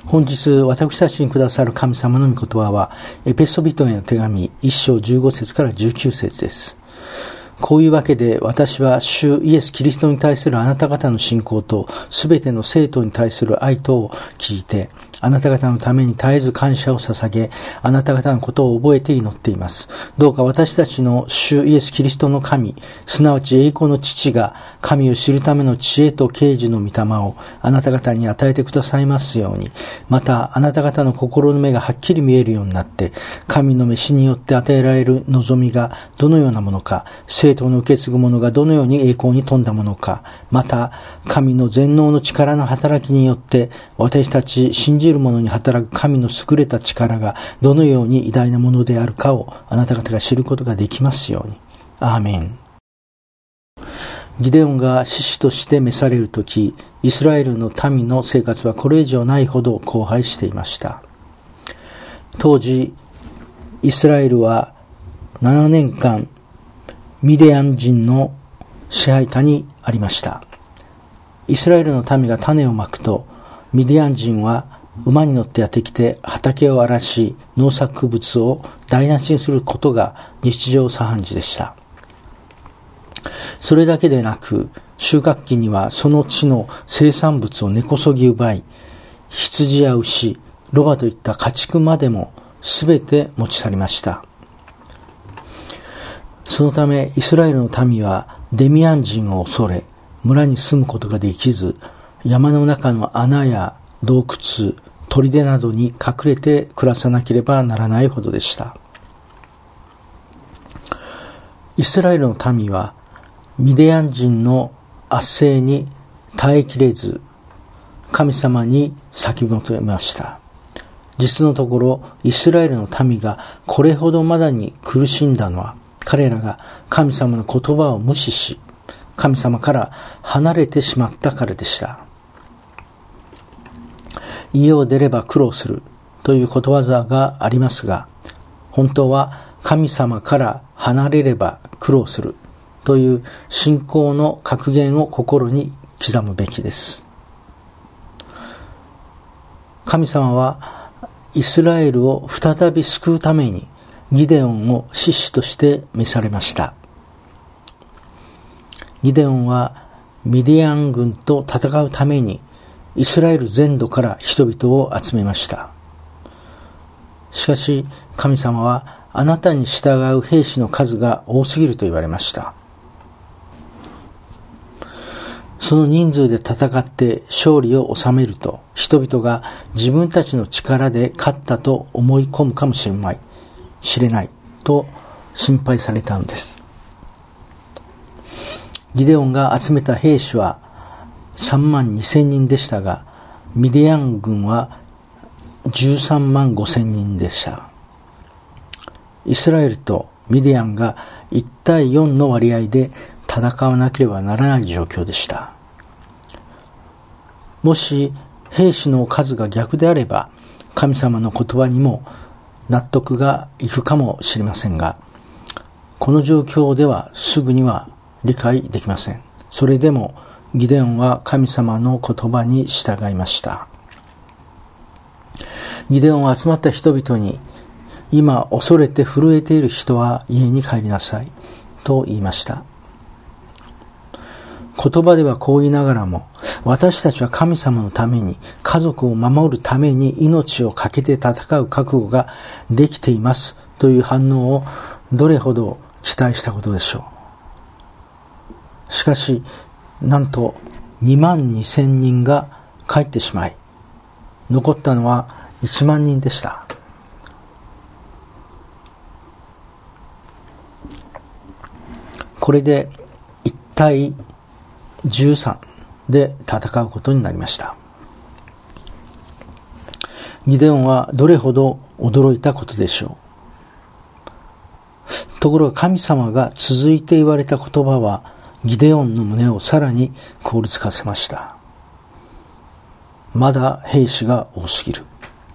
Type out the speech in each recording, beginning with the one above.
本日私たちにくださる神様の御言葉はエペソビトへの手紙1章15節から19節です。こういうわけで私は主イエス・キリストに対するあなた方の信仰とすべての生徒に対する愛とを聞いて、あなた方のために絶えず感謝を捧げ、あなた方のことを覚えて祈っています。どうか私たちの主イエス・キリストの神、すなわち栄光の父が神を知るための知恵と啓示の御霊をあなた方に与えてくださいますように、またあなた方の心の目がはっきり見えるようになって、神の召しによって与えられる望みがどのようなものか、生徒の受け継ぐものがどのように栄光に富んだものか、また神の全能の力の働きによって私たち信じる者に働く神の優れた力がどのように偉大なものであるかをあなた方が知ることができますように。アーメン。ギデオンが士師として召されるとき、イスラエルの民の生活はこれ以上ないほど荒廃していました。当時イスラエルは7年間ミディアン人の支配下にありました。イスラエルの民が種をまくと、ミディアン人は馬に乗ってやってきて畑を荒らし、農作物を台無しにすることが日常茶飯事でした。それだけでなく、収穫期にはその地の生産物を根こそぎ奪い、羊や牛、ロバといった家畜までもすべて持ち去りました。そのためイスラエルの民はデミアン人を恐れ、村に住むことができず、山の中の穴や洞窟、砦などに隠れて暮らさなければならないほどでした。イスラエルの民はミディアン人の圧政に耐えきれず、神様に叫び求めました。実のところイスラエルの民がこれほどまだに苦しんだのは、彼らが神様の言葉を無視し、神様から離れてしまったからでした。家を出れば苦労するということわざがありますが、本当は神様から離れれば苦労するという信仰の格言を心に刻むべきです。神様はイスラエルを再び救うためにギデオンを士師として召されました。ギデオンはミディアン軍と戦うためにイスラエル全土から人々を集めました。しかし神様はあなたに従う兵士の数が多すぎると言われました。その人数で戦って勝利を収めると、人々が自分たちの力で勝ったと思い込むかもしれないと心配されたのです。ギデオンが集めた兵士は3万2千人でしたが、ミディアン軍は13万5千人でした。イスラエルとミディアンが1対4の割合で戦わなければならない状況でした。もし兵士の数が逆であれば、神様の言葉にも納得がいくかもしれませんが、この状況ではすぐには理解できません。それでもギデオンは神様の言葉に従いました。ギデオンは集まった人々に、今恐れて震えている人は家に帰りなさいと言いました。言葉ではこう言いながらも、私たちは神様のために、家族を守るために命を懸けて戦う覚悟ができていますという反応をどれほど期待したことでしょう。しかしなんと2万2千人が帰ってしまい、残ったのは1万人でした。これで1対13で戦うことになりました。ギデオンはどれほど驚いたことでしょう。ところが神様が続いて言われた言葉はギデオンの胸をさらに凍りつかせました。まだ兵士が多すぎる。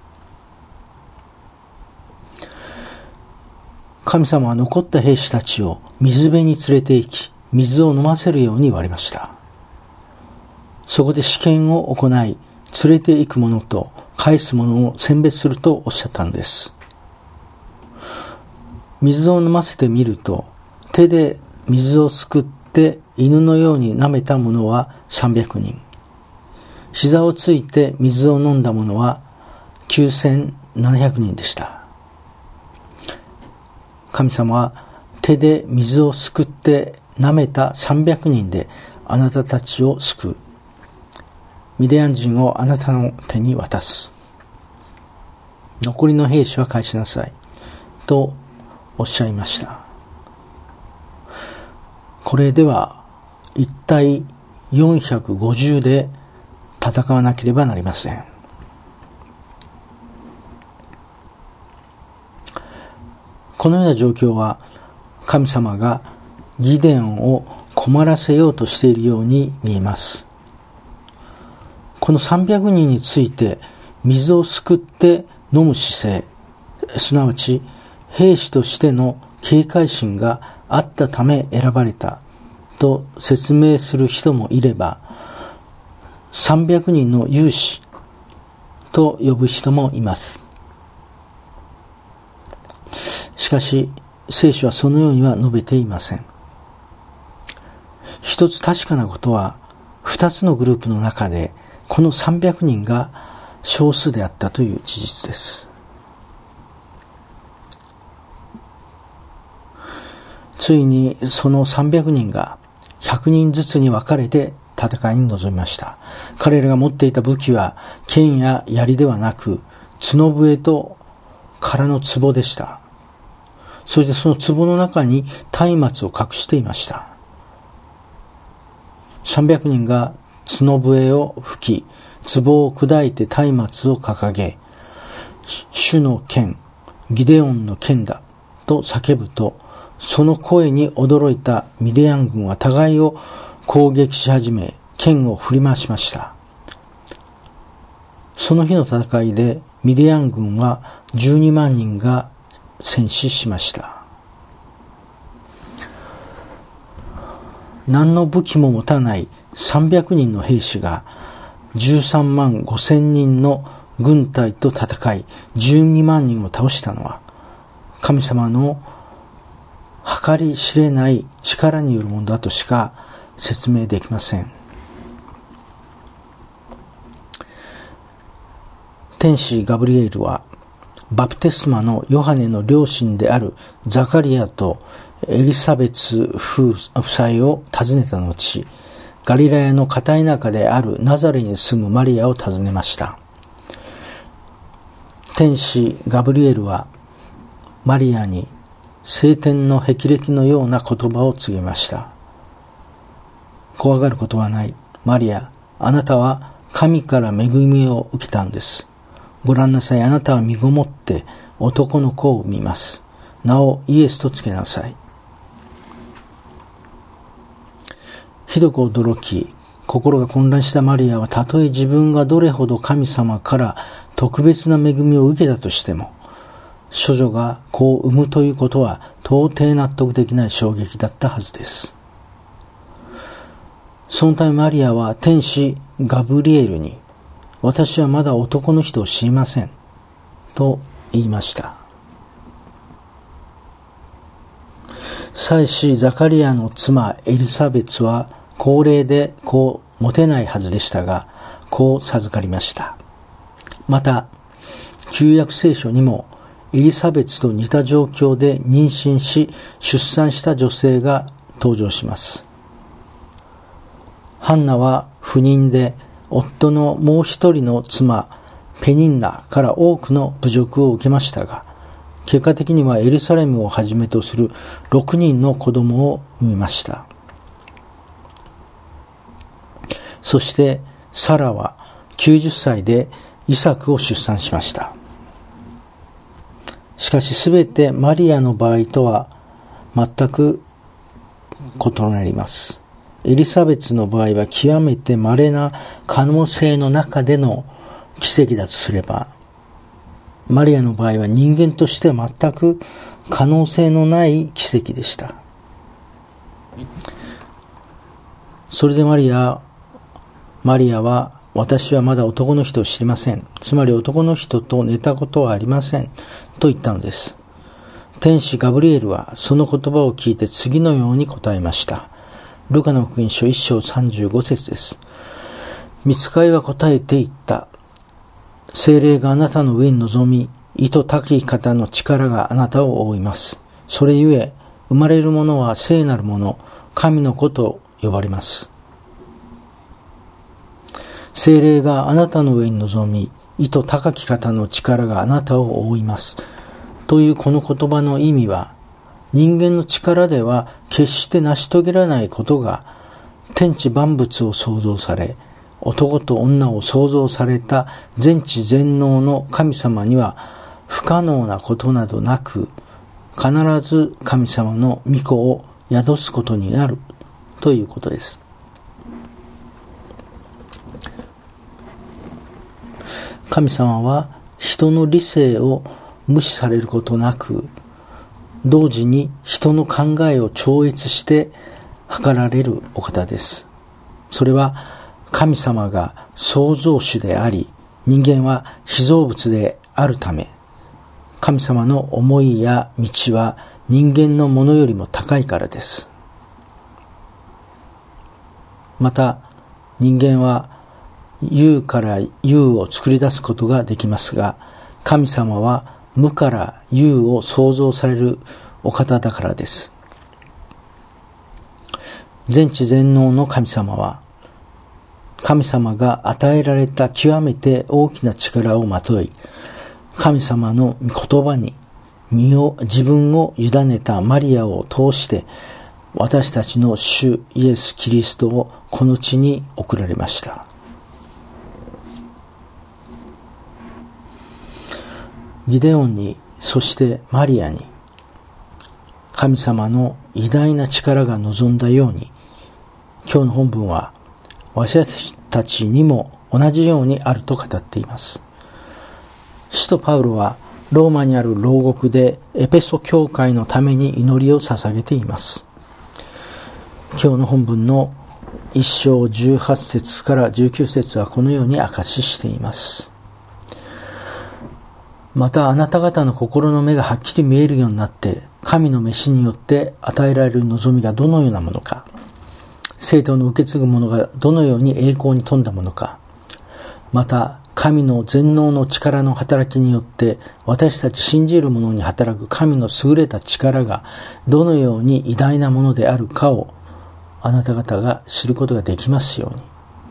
神様は残った兵士たちを水辺に連れて行き、水を飲ませるように言われました。そこで試験を行い、連れて行く者と返すものを選別するとおっしゃったのです。水を飲ませてみると、手で水をすくって犬のように舐めた者は300人。膝をついて水を飲んだ者は9700人でした。神様は手で水をすくって舐めた300人であなたたちを救う。ミディアン人をあなたの手に渡す。残りの兵士は返しなさい。とおっしゃいました。これでは一体450で戦わなければなりません。このような状況は神様がギデオンを困らせようとしているように見えます。この300人について水をすくって飲む姿勢、すなわち兵士としての警戒心があったため選ばれたと説明する人もいれば、300人の勇士と呼ぶ人もいます。しかし聖書はそのようには述べていません。一つ確かなことは、二つのグループの中でこの300人が少数であったという事実です。ついにその300人が100人ずつに分かれて戦いに臨みました。彼らが持っていた武器は剣や槍ではなく、角笛と空の壺でした。そしてその壺の中に松明を隠していました。300人が角笛を吹き、壺を砕いて松明を掲げ、主の剣、ギデオンの剣だと叫ぶと、その声に驚いたミディアン軍は互いを攻撃し始め、剣を振り回しました。その日の戦いでミディアン軍は12万人が戦死しました。何の武器も持たない300人の兵士が13万5千人の軍隊と戦い12万人を倒したのは、神様の計り知れない力によるものだとしか説明できません。天使ガブリエルはバプテスマのヨハネの両親であるザカリアとエリサベツ夫妻を訪ねた後、ガリラヤの片田舎であるナザレに住むマリアを訪ねました。天使ガブリエルはマリアに聖天の霹靂のような言葉を告げました。怖がることはない。マリア、あなたは神から恵みを受けたんです。ご覧なさい、あなたは身ごもって男の子を産みます。名をイエスとつけなさい。ひどく驚き、心が混乱したマリアは、たとえ自分がどれほど神様から特別な恵みを受けたとしても、処女が子を産むということは到底納得できない衝撃だったはずです。そのためマリアは天使ガブリエルに、私はまだ男の人を知りませんと言いました。妻子ザカリアの妻エリザベツは高齢で子を持てないはずでしたが、子を授かりました。また旧約聖書にもエリザベツと似た状況で妊娠し出産した女性が登場します。ハンナは不妊で夫のもう一人の妻ペニンナから多くの侮辱を受けましたが、結果的にはエルサレムをはじめとする6人の子供を産みました。そしてサラは90歳でイサクを出産しました。しかしすべてマリアの場合とは全く異なります。エリザベツの場合は極めて稀な可能性の中での奇跡だとすれば、マリアの場合は人間としては全く可能性のない奇跡でした。それでマリアは私はまだ男の人を知りません。つまり男の人と寝たことはありません。と言ったのです。天使ガブリエルはその言葉を聞いて次のように答えました。ルカの福音書1章35節です。御使いは答えて言った。聖霊があなたの上に臨み、意図高き方の力があなたを覆います。それゆえ、生まれるものは聖なるもの、神の子と呼ばれます。聖霊があなたの上に臨み、意図高き方の力があなたを覆います。というこの言葉の意味は、人間の力では決して成し遂げられないことが、天地万物を創造され、男と女を創造された全知全能の神様には不可能なことなどなく、必ず神様の御子を宿すことになるということです。神様は人の理性を無視されることなく、同時に人の考えを超越して計られるお方です。それは神様が創造主であり、人間は被造物であるため、神様の思いや道は人間のものよりも高いからです。また、人間は有から有を作り出すことができますが、神様は無から有を創造されるお方だからです。全知全能の神様は、神様が与えられた極めて大きな力をまとい、神様の言葉に自分を委ねたマリアを通して、私たちの主イエス・キリストをこの地に送られました。ギデオンに、そしてマリアに、神様の偉大な力が望んだように、今日の本文は私たちにも同じようにあると語っています。使徒パウロはローマにある牢獄でエペソ教会のために祈りを捧げています。今日の本文の1章18節から19節はこのように明かししています。またあなた方の心の目がはっきり見えるようになって、神の召しによって与えられる望みがどのようなものか、聖徒の受け継ぐものがどのように栄光に富んだものか、また神の全能の力の働きによって私たち信じる者に働く神の優れた力がどのように偉大なものであるかをあなた方が知ることができますように。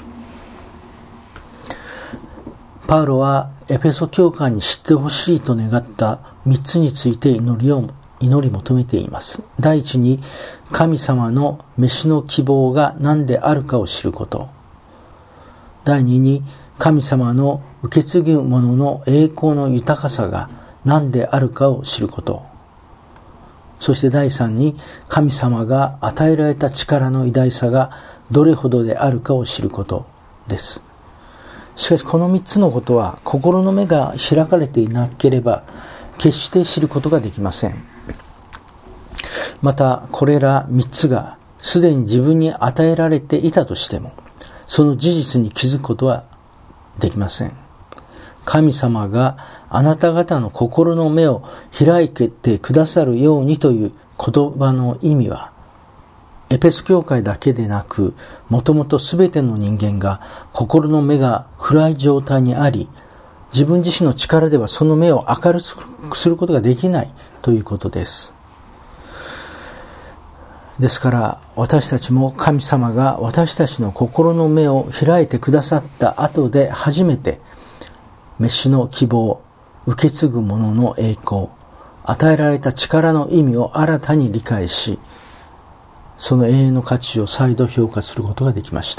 パウロはエペソ教会に知ってほしいと願った3つについて祈り求めています。第一に、神様の召しの希望が何であるかを知ること。第二に、神様の受け継ぐ者の栄光の豊かさが何であるかを知ること。そして第三に、神様が与えられた力の偉大さがどれほどであるかを知ることです。しかしこの3つのことは心の目が開かれていなければ決して知ることができません。またこれら3つがすでに自分に与えられていたとしても、その事実に気づくことはできません。神様があなた方の心の目を開いてくださるようにという言葉の意味は、エペソ教会だけでなく、もともとすべての人間が心の目が暗い状態にあり、自分自身の力ではその目を明るくすることができないということです。ですから私たちも神様が私たちの心の目を開いてくださった後で初めて、召しの希望、受け継ぐ者の栄光、与えられた力の意味を新たに理解し、その永遠の価値を再度評価することができました。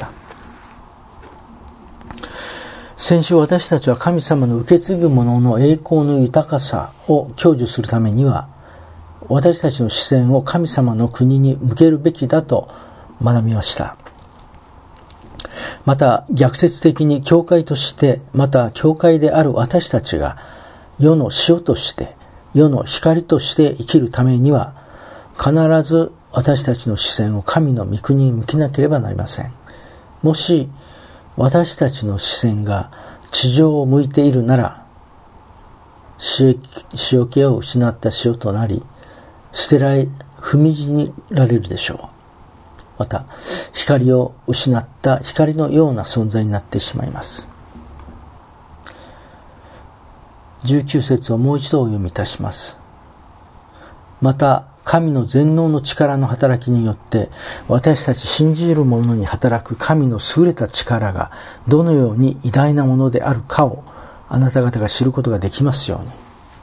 先週私たちは神様の受け継ぐ者の栄光の豊かさを享受するためには、私たちの視線を神様の国に向けるべきだと学びました。また逆説的に教会として、また教会である私たちが世の塩として、世の光として生きるためには、必ず私たちの視線を神の御国に向けなければなりません。もし私たちの視線が地上を向いているなら、塩気を失った塩となり、踏みにられるでしょう。また、光を失った光のような存在になってしまいます。19節をもう一度お読みいたします。また、神の全能の力の働きによって、私たち信じる者に働く神の優れた力がどのように偉大なものであるかをあなた方が知ることができますように。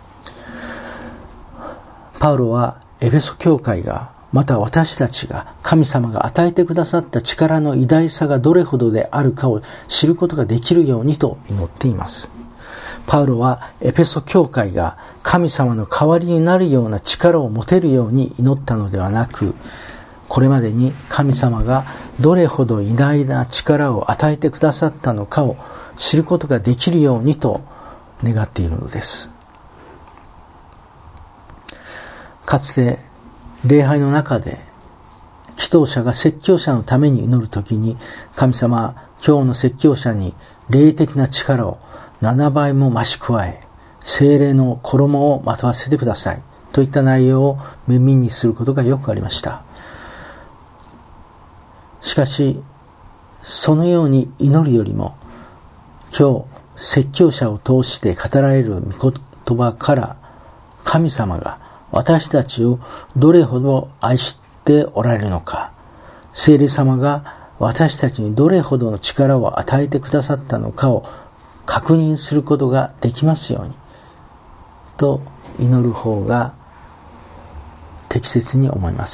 パウロはエフェソ教会が、また私たちが神様が与えてくださった力の偉大さがどれほどであるかを知ることができるようにと祈っています。パウロはエペソ教会が神様の代わりになるような力を持てるように祈ったのではなく、これまでに神様がどれほど偉大な力を与えてくださったのかを知ることができるようにと願っているのです。かつて礼拝の中で祈祷者が説教者のために祈るときに、神様、今日の説教者に霊的な力を7倍も増し加え、聖霊の衣をまとわせてくださいといった内容を耳にすることがよくありました。しかし、そのように祈るよりも、今日説教者を通して語られる御言葉から神様が私たちをどれほど愛しておられるのか、聖霊様が私たちにどれほどの力を与えてくださったのかを確認することができますようにと祈る方が適切に思います。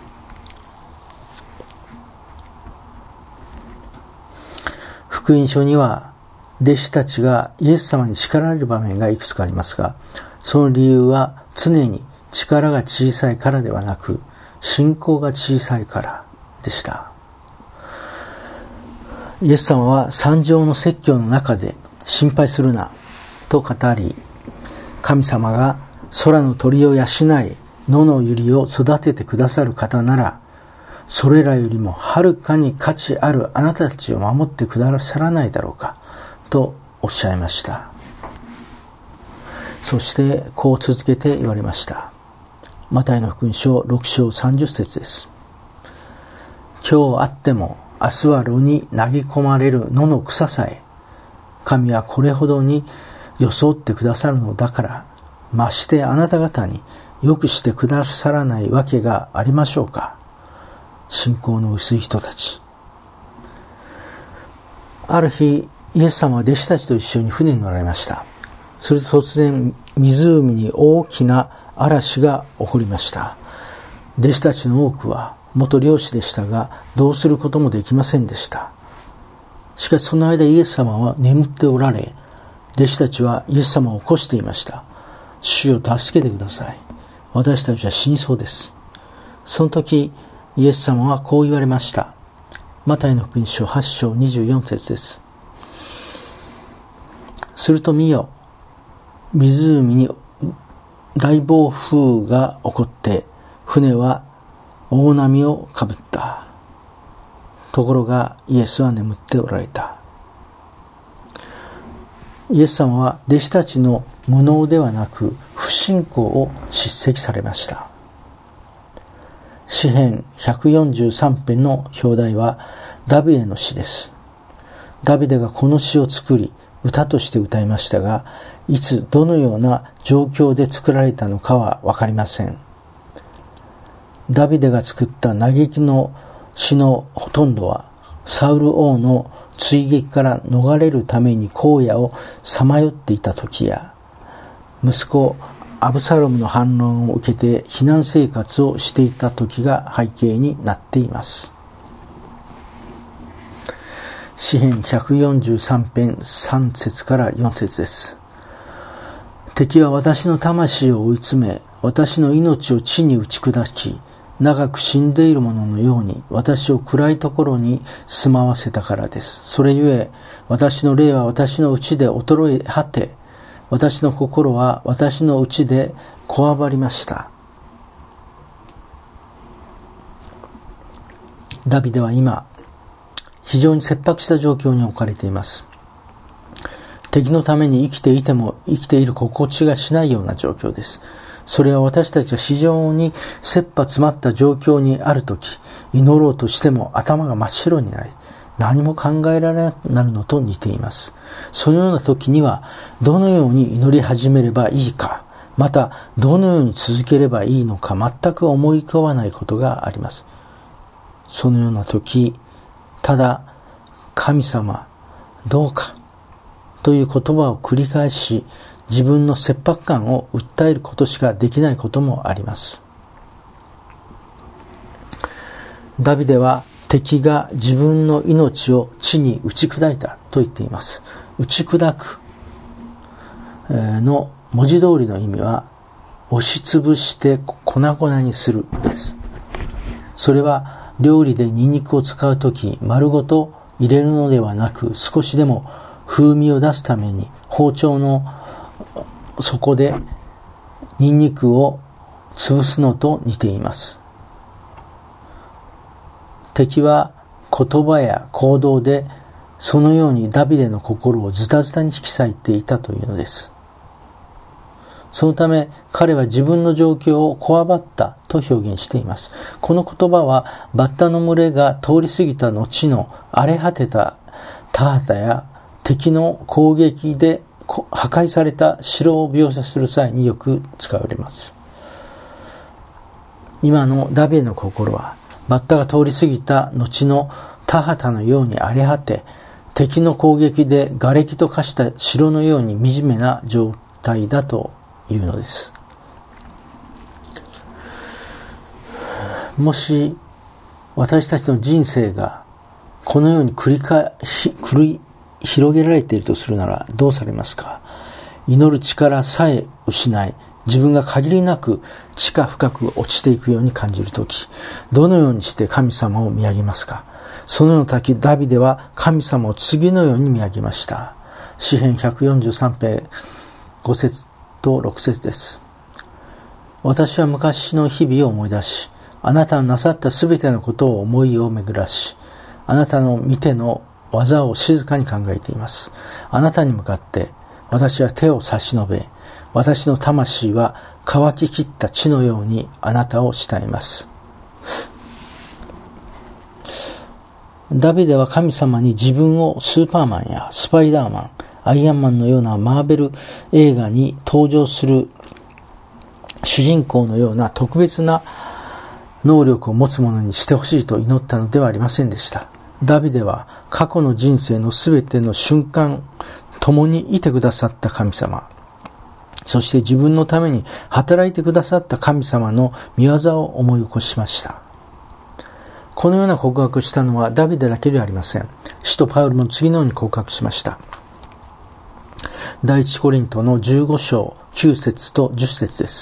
福音書には弟子たちがイエス様に叱られる場面がいくつかありますが、その理由は常に力が小さいからではなく、信仰が小さいからでした。イエス様は三条の説教の中で、心配するなと語り、神様が空の鳥を養い、野の百合を育ててくださる方なら、それらよりもはるかに価値あるあなたたちを守ってくださらないだろうかとおっしゃいました。そしてこう続けて言われました。マタイの福音書6章30節です。今日あっても明日は炉に投げ込まれる野の草さえ、神はこれほどに装ってくださるのだから、ましてあなた方によくしてくださらないわけがありましょうか。信仰の薄い人たち。ある日、イエス様は弟子たちと一緒に船に乗られました。すると突然、湖に大きな嵐が起こりました。弟子たちの多くは元漁師でしたが、どうすることもできませんでした。しかしその間イエス様は眠っておられ、弟子たちはイエス様を起こしていました。主を助けてください。私たちは死にそうです。その時、イエス様はこう言われました。マタイの福音書8章24節です。すると見よ、湖に大暴風が起こって、船は大波をかぶった。ところがイエスは眠っておられた。イエス様は弟子たちの無能ではなく不信仰を叱責されました。詩編143編の表題はダビデの詩です。ダビデがこの詩を作り歌として歌いましたが、いつどのような状況で作られたのかはわかりません。ダビデが作った嘆きの詩のほとんどはサウル王の追撃から逃れるために荒野をさまよっていた時や、息子アブサロムの反論を受けて避難生活をしていた時が背景になっています。詩編143編3節から4節です。敵は私の魂を追い詰め、私の命を地に打ち砕き、長く死んでいる者のように私を暗いところに住まわせたからです。それゆえ私の霊は私の内で衰え果て、私の心は私の内でこわばりました。ダビデは今非常に切迫した状況に置かれています。敵のために生きていても生きている心地がしないような状況です。それは私たちが非常に切羽詰まった状況にあるとき、祈ろうとしても頭が真っ白になり、何も考えられなくなるのと似ています。そのような時には、どのように祈り始めればいいか、またどのように続ければいいのか全く思い浮かばないことがあります。そのような時、ただ神様どうかという言葉を繰り返し、自分の切迫感を訴えることしかできないこともあります。ダビデは敵が自分の命を地に打ち砕いたと言っています。打ち砕くの文字通りの意味は押しつぶして粉々にするです。それは料理でニンニクを使うとき丸ごと入れるのではなく、少しでも風味を出すために包丁の底でニンニクを潰すのと似ています。敵は言葉や行動でそのようにダビデの心をズタズタに引き裂いていたというのです。そのため彼は自分の状況をこわばったと表現しています。この言葉はバッタの群れが通り過ぎた後の荒れ果てた田畑や敵の攻撃で破壊された城を描写する際によく使われます。今のダビデの心はバッタが通り過ぎた後の田畑のように荒れ果て、敵の攻撃で瓦礫と化した城のように惨めな状態だというのです。もし私たちの人生がこのように繰り広げられているとするならどうされますか？祈る力さえ失い、自分が限りなく地下深く落ちていくように感じるとき、どのようにして神様を見上げますか？そのような時、ダビデは神様を次のように見上げました。詩編143編5節と6節です。私は昔の日々を思い出し、あなたのなさったすべてのことを思いを巡らし、あなたの見ての技を静かに考えています。あなたに向かって私は手を差し伸べ、私の魂は乾ききった地のようにあなたを慕います。ダビデは神様に自分をスーパーマンやスパイダーマン、アイアンマンのようなマーベル映画に登場する主人公のような特別な能力を持つ者にしてほしいと祈ったのではありませんでした。ダビデは過去の人生のすべての瞬間共にいてくださった神様、そして自分のために働いてくださった神様の御業を思い起こしました。このような告白をしたのはダビデだけではありません。使徒パウロも次のように告白しました。第一コリントの15章9節と10節です。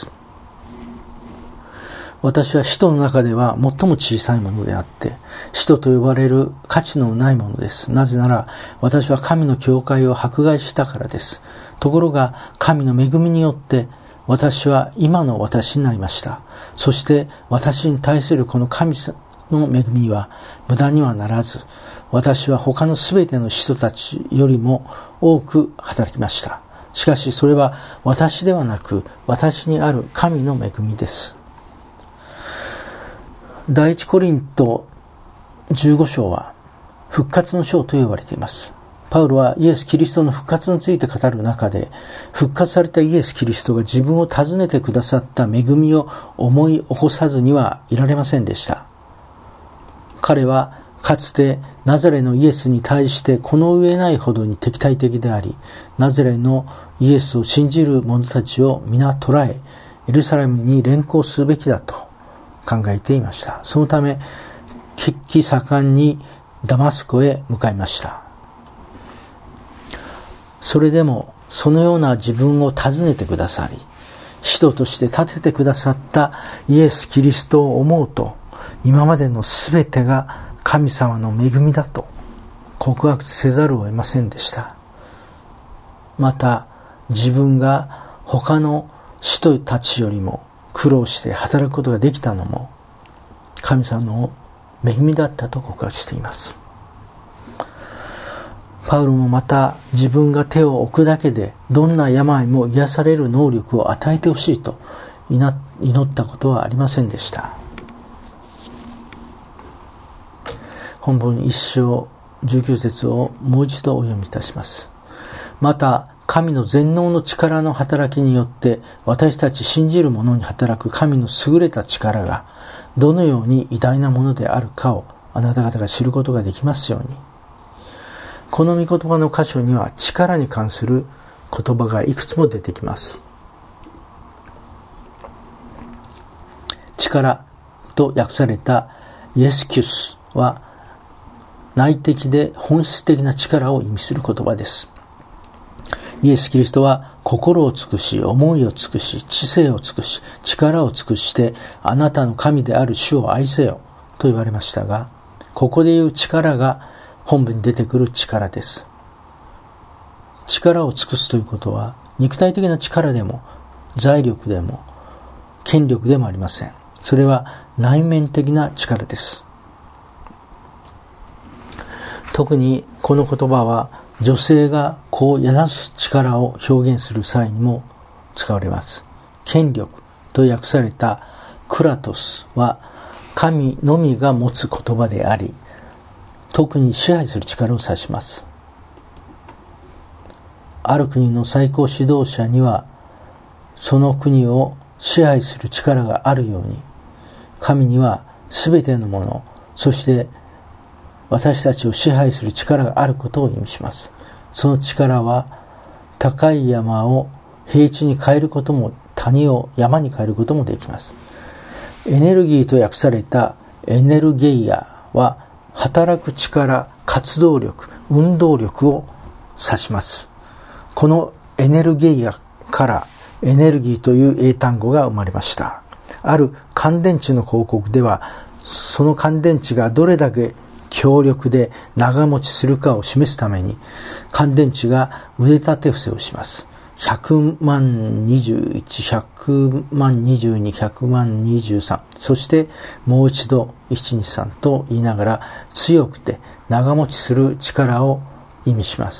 私は使徒の中では最も小さいものであって、使徒と呼ばれる価値のないものです。なぜなら、私は神の教会を迫害したからです。ところが、神の恵みによって、私は今の私になりました。そして、私に対するこの神の恵みは無駄にはならず、私は他のすべての使徒たちよりも多く働きました。しかし、それは私ではなく、私にある神の恵みです。第一コリント15章は復活の章と呼ばれています。パウロはイエス・キリストの復活について語る中で、復活されたイエス・キリストが自分を訪ねてくださった恵みを思い起こさずにはいられませんでした。彼はかつてナザレのイエスに対してこの上ないほどに敵対的であり、ナザレのイエスを信じる者たちを皆捕らえ、エルサレムに連行するべきだと考えていました。そのため、血気盛んにダマスコへ向かいました。それでも、そのような自分を訪ねてくださり、使徒として立ててくださったイエス・キリストを思うと、今までのすべてが神様の恵みだと告白せざるを得ませんでした。また、自分が他の使徒たちよりも苦労して働くことができたのも神様の恵みだったと告白しています。 パウロもまた自分が手を置くだけでどんな病も癒される能力を与えてほしいと祈ったことはありませんでした。本文1章19節をもう一度お読みいたします。また神の全能の力の働きによって私たち信じる者に働く神の優れた力がどのように偉大なものであるかをあなた方が知ることができますように。この御言葉の箇所には力に関する言葉がいくつも出てきます。力と訳されたイエスキュスは内的で本質的な力を意味する言葉です。イエス・キリストは心を尽くし、思いを尽くし、知性を尽くし、力を尽くしてあなたの神である主を愛せよと言われましたが、ここで言う力が本文に出てくる力です。力を尽くすということは肉体的な力でも財力でも権力でもありません。それは内面的な力です。特にこの言葉は女性が子を宿す力を表現する際にも使われます。権力と訳されたクラトスは神のみが持つ言葉であり、特に支配する力を指します。ある国の最高指導者にはその国を支配する力があるように、神には全てのもの、そして私たちを支配する力があることを意味します。その力は高い山を平地に変えることも、谷を山に変えることもできます。エネルギーと訳されたエネルゲイアは働く力、活動力、運動力を指します。このエネルゲイアからエネルギーという英単語が生まれました。ある乾電池の広告では、その乾電池がどれだけ強力で長持ちするかを示すために乾電池が腕立て伏せをします。100万21、100万22、100万23、そしてもう一度123と言いながら強くて長持ちする力を意味します。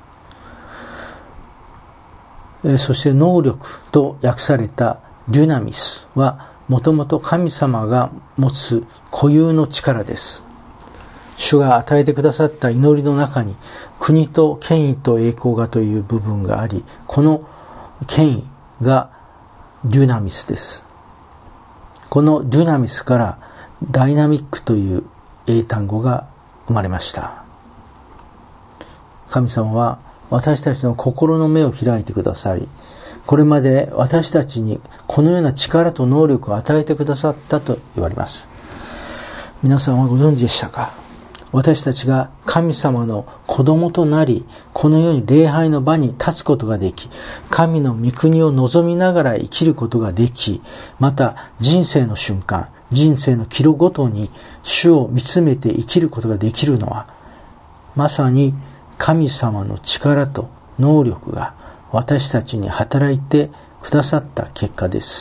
そして能力と訳されたデュナミスはもともと神様が持つ固有の力です。主が与えてくださった祈りの中に国と権威と栄光がという部分があり、この権威がデュナミスです。このデュナミスからダイナミックという英単語が生まれました。神様は私たちの心の目を開いてくださり、これまで私たちにこのような力と能力を与えてくださったと言われます。皆さんはご存知でしたか？私たちが神様の子供となり、このように礼拝の場に立つことができ、神の御国を望みながら生きることができ、また人生の瞬間、人生の岐路ごとに主を見つめて生きることができるのは、まさに神様の力と能力が私たちに働いてくださった結果です。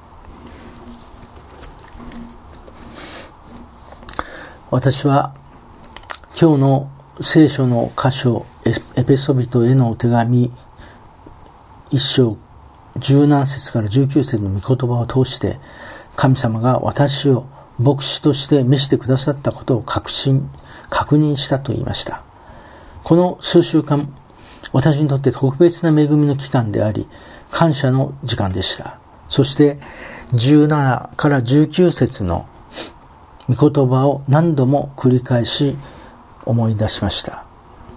私は今日の聖書の箇所、エペソビトへの手紙1章17節から19節の御言葉を通して、神様が私を牧師として召してくださったことを確認したと言いました。この数週間、私にとって特別な恵みの期間であり、感謝の時間でした。そして17から19節の御言葉を何度も繰り返し思い出しました。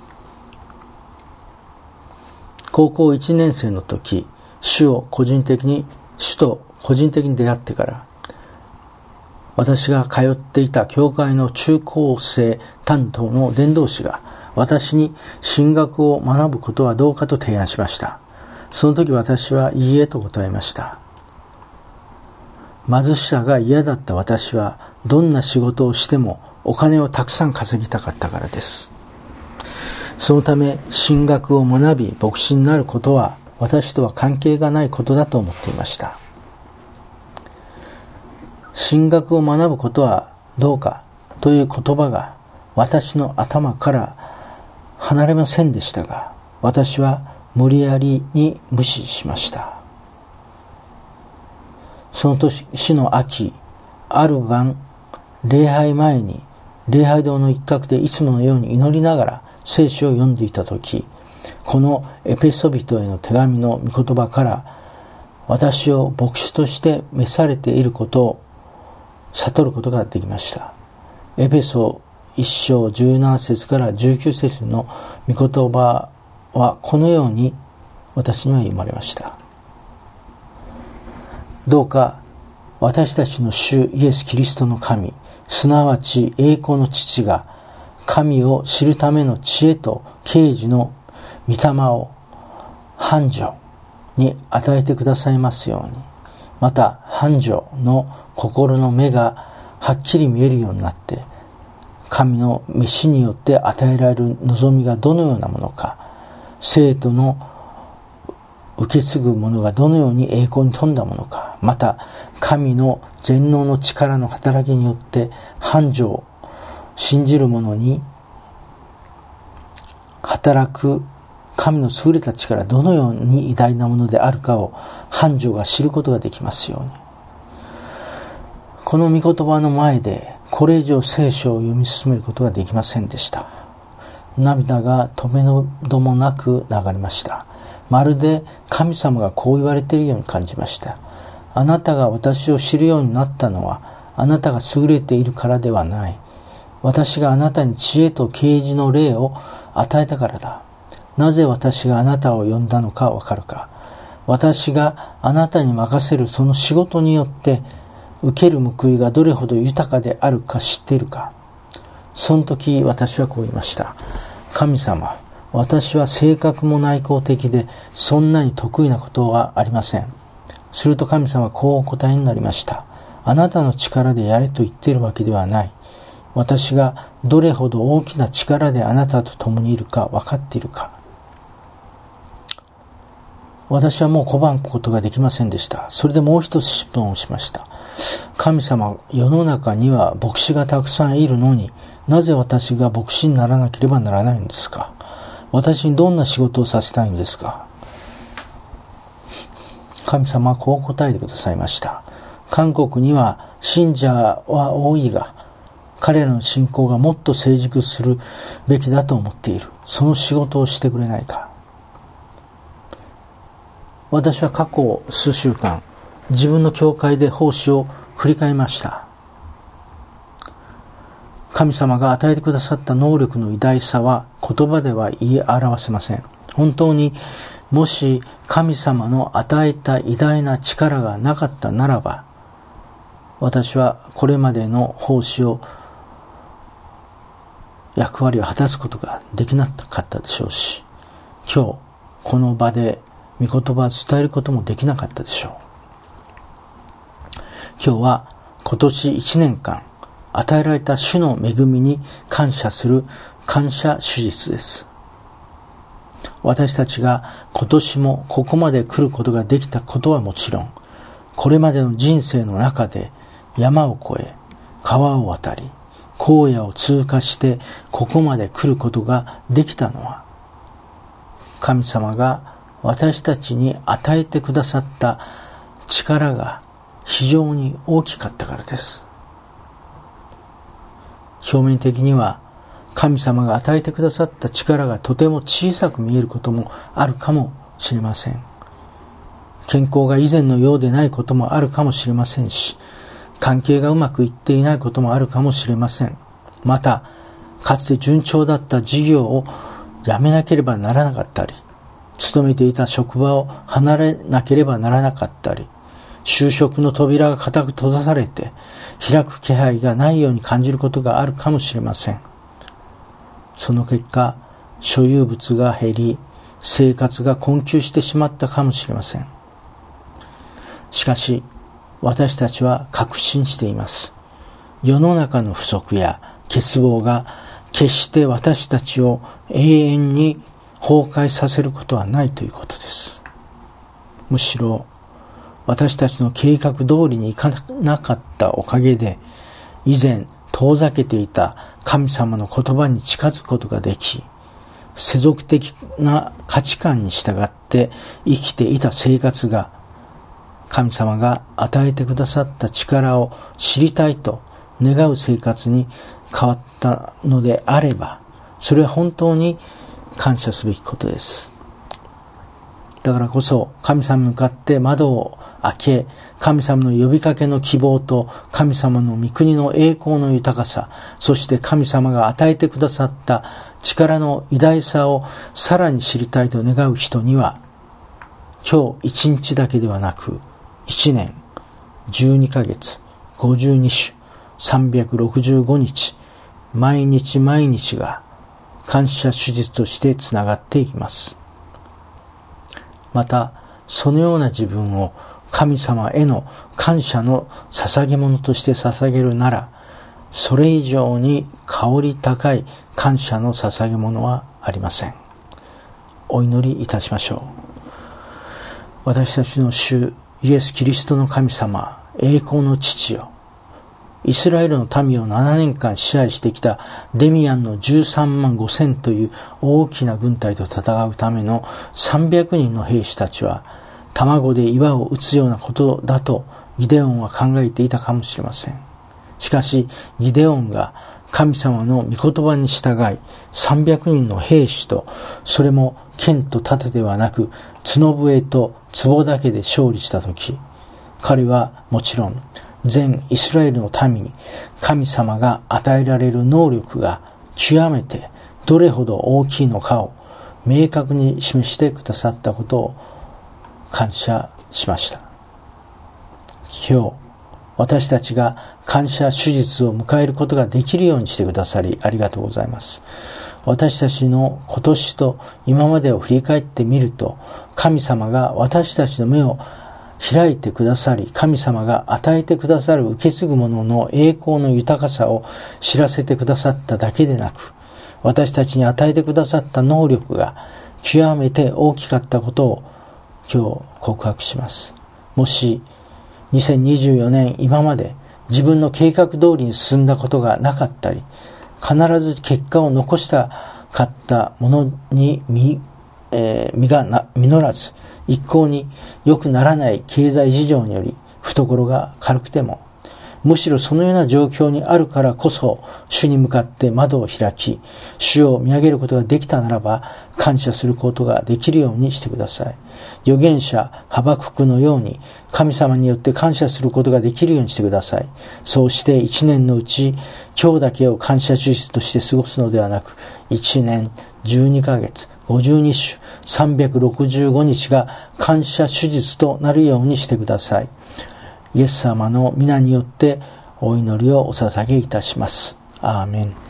高校1年生の時、主と個人的に出会ってから、私が通っていた教会の中高生担当の伝道師が私に神学を学ぶことはどうかと提案しました。その時私はいいえと答えました。貧しさが嫌だった私はどんな仕事をしてもお金をたくさん稼ぎたかったからです。そのため神学を学び牧師になることは私とは関係がないことだと思っていました。神学を学ぶことはどうかという言葉が私の頭から離れませんでしたが、私は無理やりに無視しました。その年の秋、ある晩、礼拝前に礼拝堂の一角でいつものように祈りながら聖書を読んでいたとき、このエペソビトへの手紙の御言葉から私を牧師として召されていることを悟ることができました。エペソ1章17節から19節の御言葉はこのように私には読まれました。どうか私たちの主イエス・キリストの神、すなわち栄光の父が神を知るための知恵と啓示の御霊を繁盛に与えてくださいますように、また繁盛の心の目がはっきり見えるようになって、神の召しによって与えられる望みがどのようなものか、生徒の受け継ぐものがどのように栄光に富んだものか、また神の全能の力の働きによって繁盛、信じる者に働く神の優れた力、どのように偉大なものであるかを繁盛が知ることができますように。この御言葉の前でこれ以上聖書を読み進めることができませんでした。涙が止めどもなく流れました。まるで神様がこう言われているように感じました。あなたが私を知るようになったのは、あなたが優れているからではない。私があなたに知恵と啓示の霊を与えたからだ。なぜ私があなたを呼んだのかわかるか。私があなたに任せるその仕事によって受ける報いがどれほど豊かであるか知っているか。その時私はこう言いました。神様、私は性格も内向的でそんなに得意なことはありません。すると神様はこうお答えになりました。あなたの力でやれと言っているわけではない。私がどれほど大きな力であなたと共にいるか分かっているか。私はもう拒むことができませんでした。それでもう一つ質問をしました。神様、世の中には牧師がたくさんいるのに、なぜ私が牧師にならなければならないのですか？私にどんな仕事をさせたいのですか？神様はこう答えてくださいました。韓国には信者は多いが、彼らの信仰がもっと成熟するべきだと思っている。その仕事をしてくれないか。私は過去数週間、自分の教会で奉仕を振り返りました。神様が与えてくださった能力の偉大さは言葉では言い表せません。本当にもし神様の与えた偉大な力がなかったならば、私はこれまでの奉仕を役割を果たすことができなかったでしょうし、今日この場で御言葉を伝えることもできなかったでしょう。今日は今年1年間与えられた主の恵みに感謝する感謝主日です。私たちが今年もここまで来ることができたことはもちろん、これまでの人生の中で山を越え、川を渡り、荒野を通過してここまで来ることができたのは、神様が私たちに与えてくださった力が非常に大きかったからです。表面的には神様が与えてくださった力がとても小さく見えることもあるかもしれません。健康が以前のようでないこともあるかもしれませんし、関係がうまくいっていないこともあるかもしれません。また、かつて順調だった事業をやめなければならなかったり、勤めていた職場を離れなければならなかったり、就職の扉が固く閉ざされて開く気配がないように感じることがあるかもしれません。その結果、所有物が減り、生活が困窮してしまったかもしれません。しかし、私たちは確信しています。世の中の不足や欠乏が決して私たちを永遠に崩壊させることはないということです。むしろ私たちの計画通りにいかなかったおかげで、以前遠ざけていた神様の言葉に近づくことができ、 世俗的な価値観に従って生きていた生活が、神様が与えてくださった力を知りたいと願う生活に変わったのであれば、それは本当に感謝すべきことです。だからこそ神様に向かって窓を開け、神様の呼びかけの希望と神様の御国の栄光の豊かさ、そして神様が与えてくださった力の偉大さをさらに知りたいと願う人には、今日一日だけではなく、1年、12ヶ月、52週、365日、毎日毎日が感謝手術としてつながっていきます。また、そのような自分を神様への感謝の捧げ物として捧げるなら、それ以上に香り高い感謝の捧げ物はありません。お祈りいたしましょう。私たちの主イエス・キリストの神様、栄光の父よ、イスラエルの民を7年間支配してきたデミアンの13万5千という大きな軍隊と戦うための300人の兵士たちは、卵で岩を打つようなことだとギデオンは考えていたかもしれません。しかしギデオンが神様の御言葉に従い、300人の兵士と、それも剣と盾ではなく角笛と壺だけで勝利したとき、彼はもちろん全イスラエルの民に神様が与えられる能力が極めてどれほど大きいのかを明確に示してくださったことを感謝しました。今日私たちが感謝手術を迎えることができるようにしてくださりありがとうございます。私たちの今年と今までを振り返ってみると、神様が私たちの目を開いてくださり、神様が与えてくださる受け継ぐものの栄光の豊かさを知らせてくださっただけでなく、私たちに与えてくださった能力が極めて大きかったことを今日告白します。もし2024年今まで自分の計画通りに進んだことがなかったり、必ず結果を残したかったものに実らず、一向に良くならない経済事情により懐が軽くても、むしろそのような状況にあるからこそ主に向かって窓を開き、主を見上げることができたならば感謝することができるようにしてください。預言者ハバククのように神様によって感謝することができるようにしてください。そうして一年のうち今日だけを感謝手術として過ごすのではなく、1年12ヶ月52週365日が感謝手術となるようにしてください。イエス様の皆によってお祈りをお捧げいたします。アーメン。